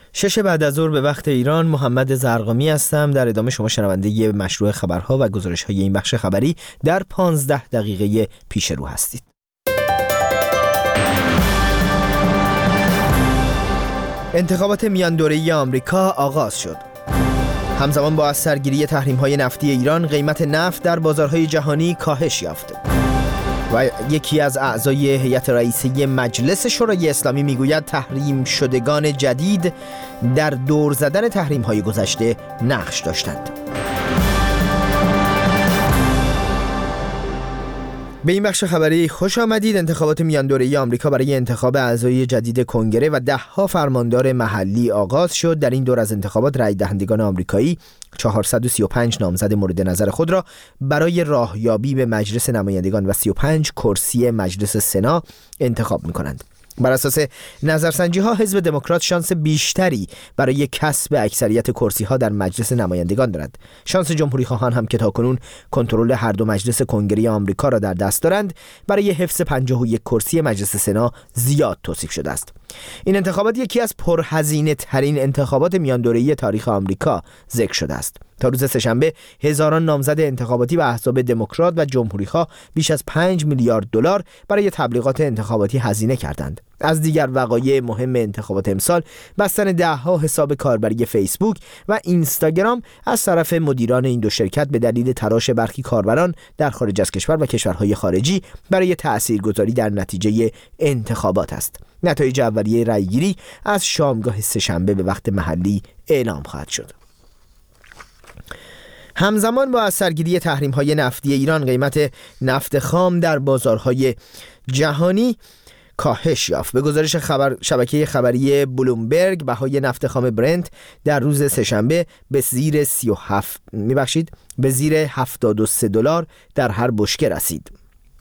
6 بعد از ظهر به وقت ایران. محمد زرقامی هستم. در ادامه شما شنونده مشروع خبرها و گزارش‌های این بخش خبری در 15 دقیقه پیش رو هستید. انتخابات میان دوره‌ای آمریکا آغاز شد. همزمان با از سرگیری تحریم‌های نفتی ایران، قیمت نفت در بازارهای جهانی کاهش یافت. و یکی از اعضای هیئت رئیسه مجلس شورای اسلامی میگوید تحریم شدگان جدید در دور زدن تحریم‌های گذشته نقش داشتند. به این بخش خبری خوش آمدید. انتخابات میان دوره‌ای آمریکا برای انتخاب اعضای جدید کنگره و 10 فرماندار محلی آغاز شد. در این دور از انتخابات رای دهندگان آمریکایی 435 نامزد مورد نظر خود را برای راهیابی به مجلس نمایندگان و 35 کرسی مجلس سنا انتخاب می‌کنند. بر اساس نظرسنجی‌ها حزب دموکرات شانس بیشتری برای کسب اکثریت کرسی‌ها در مجلس نمایندگان دارد. شانس جمهوری‌خواهان هم که تاکنون کنترل هر دو مجلس کنگره آمریکا را در دست دارند برای حفظ 51 کرسی مجلس سنا زیاد توصیف شده است. این انتخابات یکی از پرهزینه ترین انتخابات میان دوره‌ای تاریخ آمریکا ذکر شده است. تا روز سه‌شنبه هزاران نامزد انتخاباتی و احزاب دموکرات و جمهوری‌خواه بیش از 5 میلیارد دلار برای تبلیغات انتخاباتی هزینه کردند. از دیگر وقایع مهم انتخابات امسال بستن 10 حساب کاربری فیسبوک و اینستاگرام از طرف مدیران این دو شرکت به دلیل تلاش برخی کاربران در خارج از کشور و کشورهای خارجی برای تاثیرگذاری در نتیجه انتخابات است. نتایج اولیه رأیگیری از شامگاه سه‌شنبه به وقت محلی اعلام خواهد شد. همزمان با از سرگیری تحریم‌های نفتی ایران، قیمت نفت خام در بازارهای جهانی کاهش یافت. به گزارش شبکه خبری بلومبرگ، بهای نفت خام برنت در روز سه‌شنبه به زیر 73 دلار در هر بشکه رسید.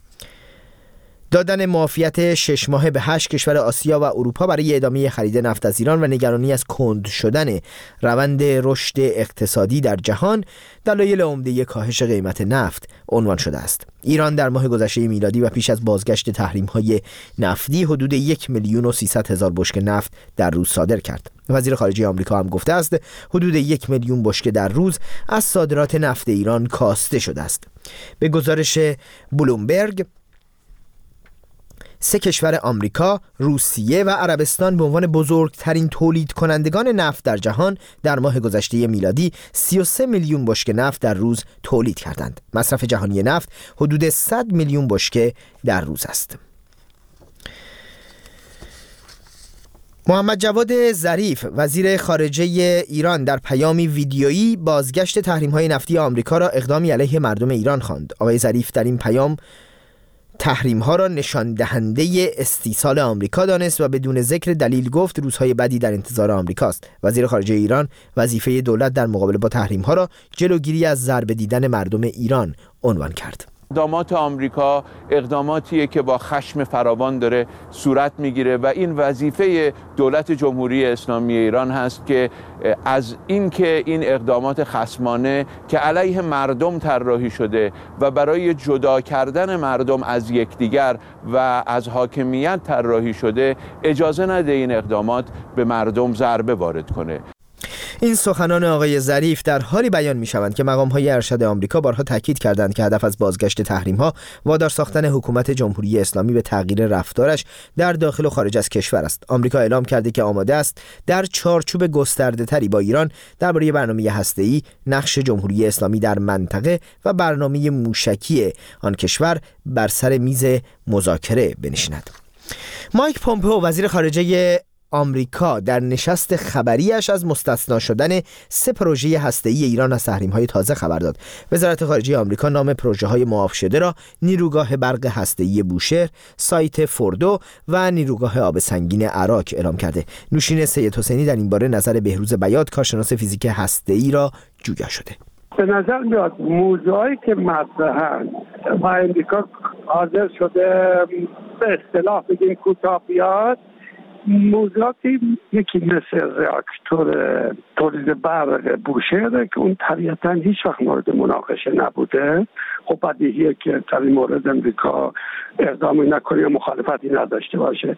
دادن معافیت 6 ماهه به 8 کشور آسیا و اروپا برای ادامه خرید نفت از ایران و نگرانی از کند شدن روند رشد اقتصادی در جهان دلایل عمده کاهش قیمت نفت عنوان شده است. ایران در ماه گذشته میلادی و پیش از بازگشت تحریم‌های نفتی حدود 1,300,000 بشکه نفت در روز صادر کرد. وزیر خارجه آمریکا هم گفته است حدود 1 میلیون بشکه در روز از صادرات نفت ایران کاسته شده است. به گزارش بلومبرگ، 3 کشور آمریکا، روسیه و عربستان به عنوان بزرگترین تولید کنندگان نفت در جهان در ماه گذشته میلادی 33 میلیون بشکه نفت در روز تولید کردند. مصرف جهانی نفت حدود 100 میلیون بشکه در روز است. محمد جواد ظریف، وزیر خارجه ایران، در پیامی ویدیویی بازگشت تحریم‌های نفتی آمریکا را اقدامی علیه مردم ایران خواند. آقای ظریف در این پیام تحریم‌ها را نشان دهنده استیصال آمریکا دانست و بدون ذکر دلیل گفت روزهای بدی در انتظار آمریکاست. وزیر خارجه ایران وظیفه دولت در مقابله با تحریم‌ها را جلوگیری از ضربه دیدن مردم ایران عنوان کرد. اقدامات آمریکا اقداماتیه که با خشم فراوان داره صورت میگیره و این وظیفه دولت جمهوری اسلامی ایران هست که از اینکه این اقدامات خصمانه که علیه مردم طراحی شده و برای جدا کردن مردم از یکدیگر و از حاکمیت طراحی شده اجازه نده این اقدامات به مردم ضربه وارد کنه. این سخنان آقای ظریف در حالی بیان می‌شوند که مقام‌های ارشد آمریکا بارها تاکید کردند که هدف از بازگشت تحریم‌ها وادار ساختن حکومت جمهوری اسلامی به تغییر رفتارش در داخل و خارج از کشور است. آمریکا اعلام کرده که آماده است در چارچوب گسترده‌تری با ایران درباره برنامه هسته‌ای، نقش جمهوری اسلامی در منطقه و برنامه موشکی آن کشور بر سر میز مذاکره بنشیند. مایک پومپئو، وزیر خارجه آمریکا، در نشست خبریش از مستثنا شدن 3 پروژه هسته‌ای ایران از تحریم‌های تازه خبر داد. وزارت خارجه آمریکا نام پروژه‌های معاف شده را نیروگاه برق هسته‌ای بوشهر، سایت فوردو و نیروگاه آب سنگین عراق اعلام کرده. نوشین سید حسینی در این باره نظر بهروز بیات، کارشناس فیزیک هسته‌ای، را جویا شده. به نظر میاد موضوعی که مطرحن و امریکا حاضر شده به اصطلاح بگیم کوتاه بیاد، موضوعاتی یکی مثل راکتور تولید برق بوشهر که اون طبیعتا هیچ وقت مورد مناقشه نبوده. خب بدیهیه که در این مورد امریکا اقدامی نکنه یا مخالفتی نداشته باشه.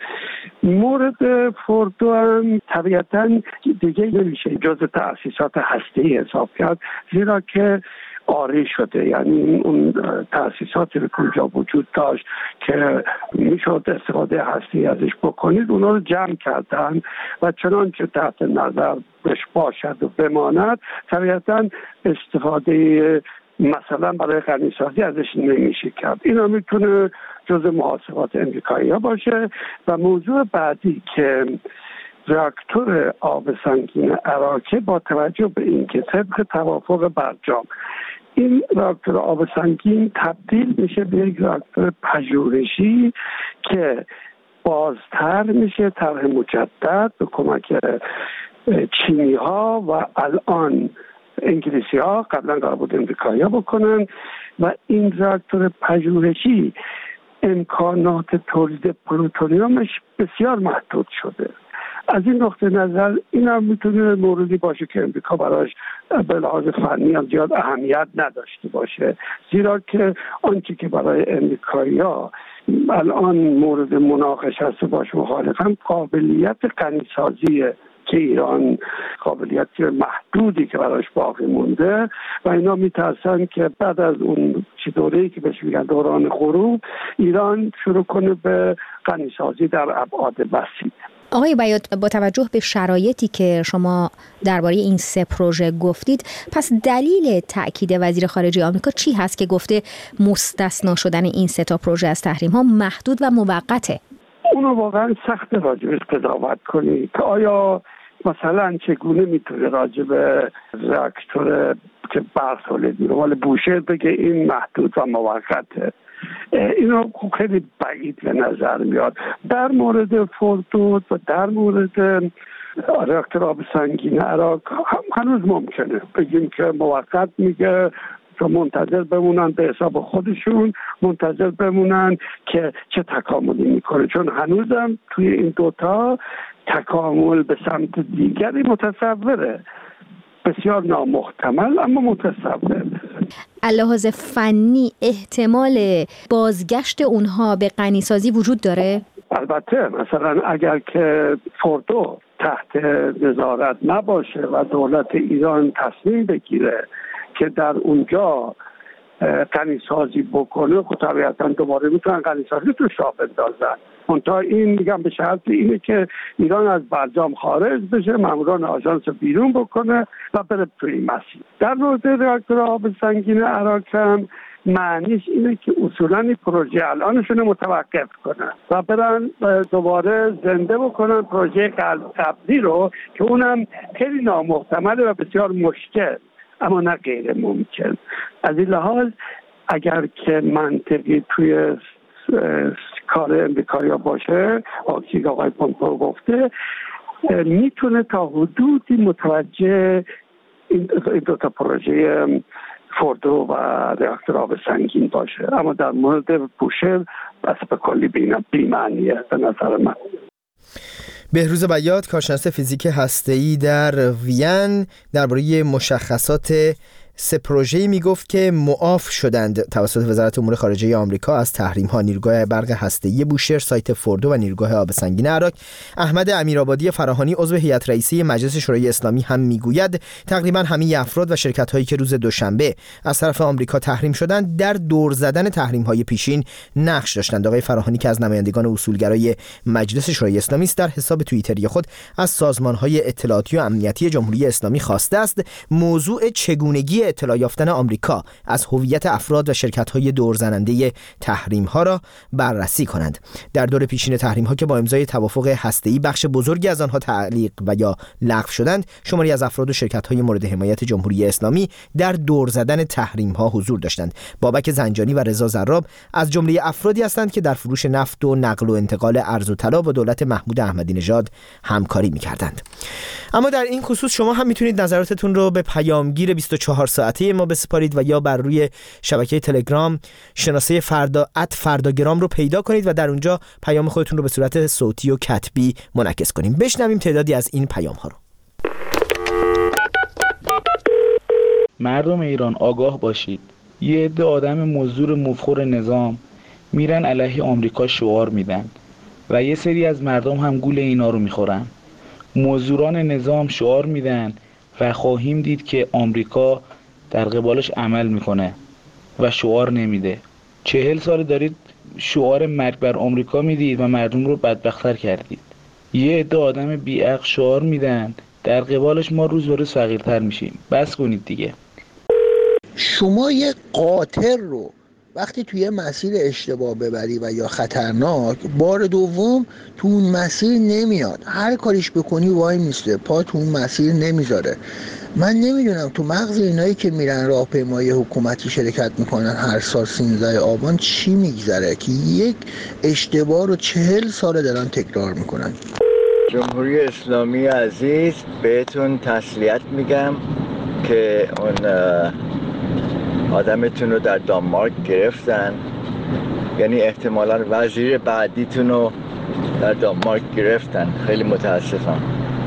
مورد فوردو هم طبیعتا دیگه نمیشه جزء تأسیسات هسته‌ای حساب کرد، زیرا که آری شده، یعنی اون تأسیساتی که اونجا وجود داشت که میشد استفاده هستی ازش بکنید اونا رو جمع کردن و چنانچه تحت نظر باشد و بماند طبیعتا استفاده مثلا برای غنیسازی ازش نمیشه کرد. اینا میتونه جزء محاسبات امریکایی ها باشه. و موضوع بعدی که راکتور آب سنگین عراقه با توجه به اینکه طبق توافق برجام این راکتور آب سنگین تبدیل میشه به یک راکتور پژوهشی که بازتر میشه، طرح مجدد به کمک چینی ها و الان انگلیسی ها، قبلا قرار بود امریکایی ها بکنن. و این راکتور پژوهشی امکانات تولید پلوتونیومش بسیار محدود شده. از این نقطه نظر این هم میتونه موردی باشه که امریکا براش به لحاظ فنی هم زیاد اهمیت نداشته باشه، زیرا که آنچه که برای امریکایی‌ها الان مورد مناقشه است باش مخالفم قابلیت غنیسازیه که ایران قابلیت محدودی که براش باقی مونده و اینا میترسن که بعد از اون دوره‌ای که بهش میگن دوران غروب ایران شروع کنه به غنیسازی در ابعاد وسیع. آقای بیات، با توجه به شرایطی که شما درباره این 3 پروژه گفتید، پس دلیل تأکید وزیر خارجه آمریکا چی هست که گفته مستثنا شدن این 3 پروژه از تحریم ها محدود و موقته؟ اونو واقعا سخت راجبش قضاوت کنید که آیا مثلا چگونه میتونه راجب راکتور که برق تولید میکنه مال بوشهر بگه این محدود و موقته. اینو خیلی بعید به نظر میاد. در مورد فوردو و در مورد راکتور آب سنگین عراق هنوز ممکنه بگیم که موقت، میگه که منتظر بمونن به حساب خودشون، منتظر بمونن که چه تکاملی میکنه، چون هنوزم توی این دوتا تکامل به سمت دیگری متصوره، بسیار نامحتمل اما متصور. لحاظ فنی احتمال بازگشت اونها به غنیسازی وجود داره؟ البته مثلا اگر که فوردو تحت نظارت نباشه و دولت ایران تصمیم بگیره که در اونجا غنیسازی بکنه، خب طبیعتا دوباره میتونن غنیسازی تو راه بندازن. منتها این میگم به شرط اینه که ایران از برجام خارج بشه، ماموران آژانس بیرون بکنه و بره توی این مسیر. در مورد راکتور آب سنگین عراق هم معنیش اینه که اصولا این پروژه الانشون متوقف کنن و برن دوباره زنده بکنن پروژه قبلی رو که اونم خیلی نامحتمله و بسیار مشکل، اما نه غیر ممکن. از این لحاظ اگر که منطقی توی کار امریکایی باشه، آقای پومپئو گفته، میتونه تا حدودی متوجه این دو تا پروژه فوردو و راکتور آب سنگین باشه، اما در مورد بوشهر بس به کلی بی‌معنیه به نظر من. بهروز بیات، کارشناس فیزیک هسته‌ای در وین، درباره مشخصات 3 پروژه‌ای میگفت که معاف شدند توسط وزارت امور خارجه آمریکا از تحریم‌ها: نیروگاه برق هسته‌ای بوشهر، سایت فوردو و نیروگاه آب سنگین عراق. احمد امیرآبادی فراهانی، عضو هیئت رئیسه مجلس شورای اسلامی، هم میگوید تقریبا همه افراد و شرکت‌هایی که روز دوشنبه از طرف آمریکا تحریم شدند در دور زدن تحریم‌های پیشین نقش داشتند. آقای فراهانی که از نمایندگان اصولگرای مجلس شورای اسلامی است، در حساب توییتری خود از سازمان‌های اطلاعاتی و امنیتی جمهوری اسلامی خواسته است موضوع چگونگی اطلاع یافتن آمریکا از هویت افراد و شرکت‌های دورزننده تحریم‌ها را بررسی کنند. در دور پیشین تحریم‌ها که با امضای توافق هسته‌ای بخش بزرگی از آنها تعلیق و یا لغو شدند، شماری از افراد و شرکت‌های مورد حمایت جمهوری اسلامی در دور زدن تحریم‌ها حضور داشتند. بابک زنجانی و رضا زراب از جمله افرادی هستند که در فروش نفت و نقل و انتقال ارز و طلا با دولت محمود احمدی نژاد همکاری می‌کردند. اما در این خصوص شما هم میتونید نظراتتون رو به پیامگیر 24 ساعته ما بسپارید و یا بر روی شبکه تلگرام شناسه فرداگرام رو پیدا کنید و در اونجا پیام خودتون رو به صورت صوتی و کتبی منعکس کنیم. بشنویم تعدادی از این پیام ها رو. مردم ایران آگاه باشید. یه عده آدم مزدور مفخور نظام میرن علیه آمریکا شعار میدن و یه سری از مردم هم گول اینا رو میخورن. مزدوران نظام شعار میدن و خواهیم دید که آمریکا در قبالش عمل میکنه و شعار نمیده. 40 سال دارید شعار مرگ بر آمریکا میدید و مردم رو بدبخت‌تر کردید. یه عده آدم بیعقل شعار میدن، در قبالش ما روز به روز فقیرتر میشیم. بس کنید دیگه. شما یه قاطر رو وقتی توی مسیر اشتباه ببری و یا خطرناک، بار دوم تو اون مسیر نمیاد، هر کاریش بکنی وای میسته، پا تو اون مسیر نمیذاره. من نمیدونم تو مغز اینایی که میرن راهپیمایی حکومتی شرکت میکنن هر سال 13 آبان چی میگذره که یک اشتباه رو 40 سال دارن تکرار میکنن. جمهوری اسلامی عزیز، بهتون تسلیت میگم که اون آدمتون رو در دانمارک گرفتن، یعنی احتمالاً وزیر بعدیتون رو در دانمارک گرفتن. خیلی متاسفم.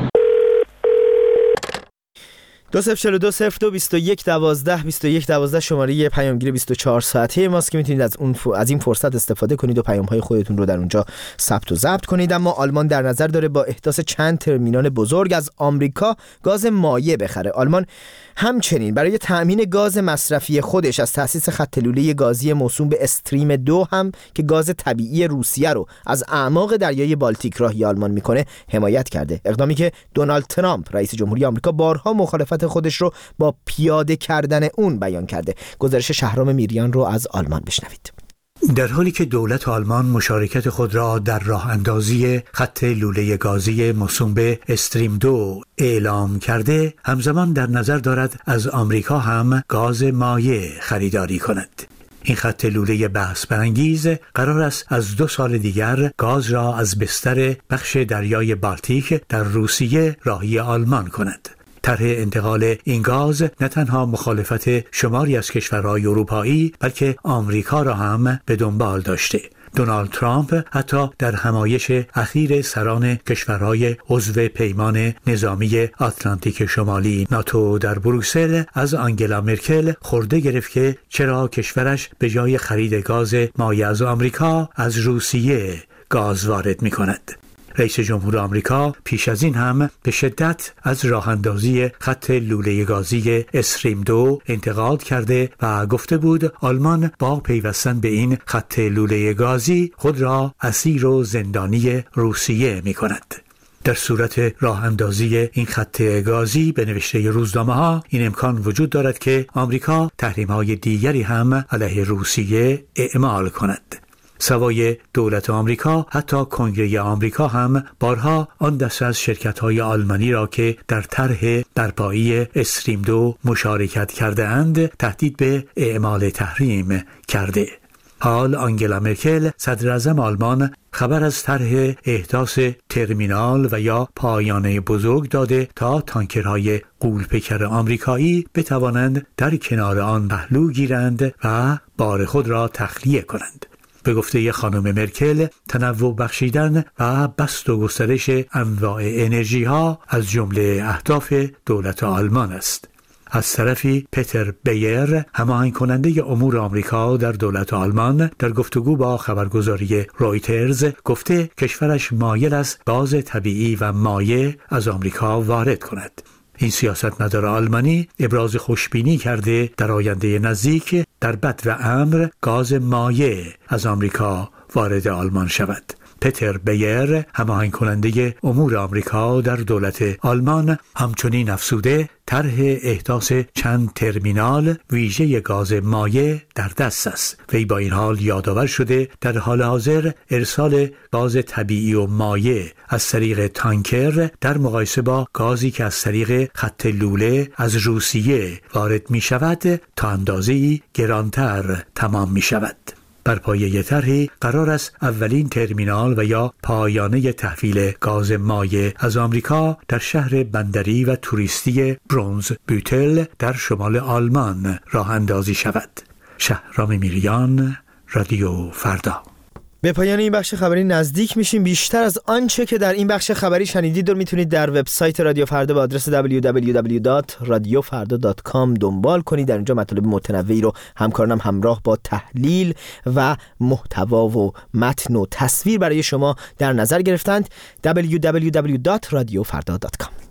2042022112 شماره پیامگیر 24 ساعته ماست که میتونید از این فرصت استفاده کنید و پیام‌های خودتون رو در اونجا ثبت و ضبط کنید. اما آلمان در نظر داره با احداث چند ترمینال بزرگ از آمریکا گاز مایع بخره. آلمان همچنین برای تأمین گاز مصرفی خودش از تأسیس خط لوله گازی موسوم به استریم 2 هم که گاز طبیعی روسیه رو از اعماق دریای بالتیک راهی آلمان میکنه حمایت کرده. اقدامی که دونالد ترامپ رئیس جمهوری آمریکا بارها مخالفت خودش رو با پیاده کردن اون بیان کرده. گزارش شهرام میریان رو از آلمان بشنوید. در حالی که دولت آلمان مشارکت خود را در راه اندازی خط لوله گازی موسوم به استریم 2 اعلام کرده، همزمان در نظر دارد از آمریکا هم گاز مایع خریداری کند. این خط لوله بحث برانگیز قرار است از 2 سال دیگر گاز را از بستر بخش دریای بالتیک در روسیه راهی آلمان کند. طرح انتقال این گاز نه تنها مخالفت شماری از کشورهای اروپایی بلکه آمریکا را هم به دنبال داشته. دونالد ترامپ حتی در همایش اخیر سران کشورهای عضو پیمان نظامی آتلانتیک شمالی ناتو در بروکسل از آنگلا مرکل خورده گرفت که چرا کشورش به جای خرید گاز مایع از آمریکا از روسیه گاز وارد می کند. رئیس جمهور آمریکا پیش از این هم به شدت از راه اندازی خط لوله گازی استریم 2 انتقاد کرده و گفته بود آلمان با پیوستن به این خط لوله گازی خود را اسیر و زندانی روسیه می کند. در صورت راه اندازی این خط گازی به نوشته روزنامه‌ها این امکان وجود دارد که آمریکا تحریم‌های دیگری هم علیه روسیه اعمال کند. سوای دولت آمریکا، حتی کنگره آمریکا هم بارها آن دسته از شرکت‌های آلمانی را که در طرح برپایی استریم 2 مشارکت کرده اند تهدید به اعمال تحریم کرده. حال آنگلا مرکل صدر اعظم آلمان خبر از طرح احداث ترمینال و یا پایانه بزرگ داده تا تانکرهای غول‌پیکر آمریکایی بتوانند در کنار آن پهلو گیرند و بار خود را تخلیه کنند. به گفته خانم مرکل، تنوع بخشیدن و بسط و گسترش انواع انرژی ها از جمله اهداف دولت آلمان است. از طرفی پتر بیر، هماهنگ کننده امور آمریکا در دولت آلمان، در گفتگو با خبرگزاری رویترز گفته کشورش مایل است گاز طبیعی و مایع از آمریکا وارد کند. این سیاستمدار آلمانی ابراز خوشبینی کرده در آینده نزدیک در بدو امر گاز مایع از آمریکا وارد آلمان شود. پتر بیر، هماهنگ کننده امور آمریکا در دولت آلمان، همچنین افزوده طرح احداث چند ترمینال ویژه گاز مایع در دست است. وی با این حال یادآور شده در حال حاضر ارسال گاز طبیعی و مایع از طریق تانکر در مقایسه با گازی که از طریق خط لوله از روسیه وارد می شود تا اندازه‌ای گرانتر تمام می شود. بر پایه طرحی قرار است اولین ترمینال و یا پایانه تحویل گاز مایع از آمریکا در شهر بندری و توریستی برونزبوتل در شمال آلمان راه اندازی شود. شهرام میریان، رادیو فردا. به پایان این بخش خبری نزدیک میشیم. بیشتر از آنچه که در این بخش خبری شنیدید رو میتونید در وبسایت رادیو فردا با آدرس www.radiofarda.com دنبال کنید. در اونجا مطالب متنوعی رو همکارانم همراه با تحلیل و محتوا و متن و تصویر برای شما در نظر گرفتند. www.radiofarda.com